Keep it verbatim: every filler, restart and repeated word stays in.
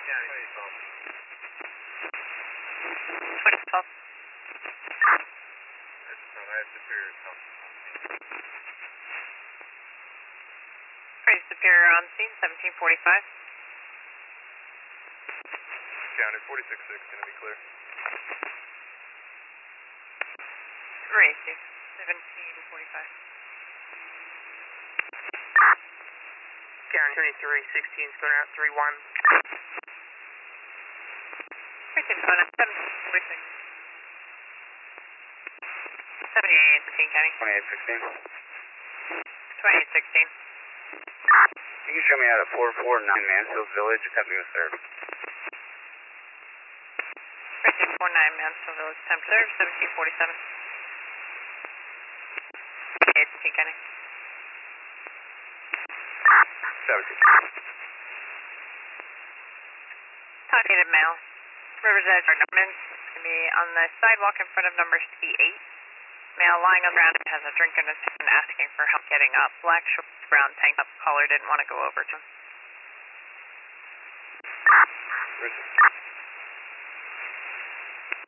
twenty twelve. Pretty Superior on scene, seventeen forty-five. County forty-six six, gonna be clear. Gracie, seventeen forty-five. County twenty-three sixteen, going out three one. Gracie, going out seventeen forty-six. seventy-eight sixteen, County. twenty-eight sixteen. twenty-eight sixteen. You can show me out at four four nine Mansfield Village, attempt to serve. Gracie, four nine Mansfield Village, temp serve, seventeen forty-seven. twenty-eight sixteen, County. seventeen. Targeted male. River's Edge Apartments. It's going to be on the sidewalk in front of number C eight. Male lying on the ground has a drink in his hand asking for help getting up. Black shorts, brown tank top. Caller didn't want to go over to him. Richard.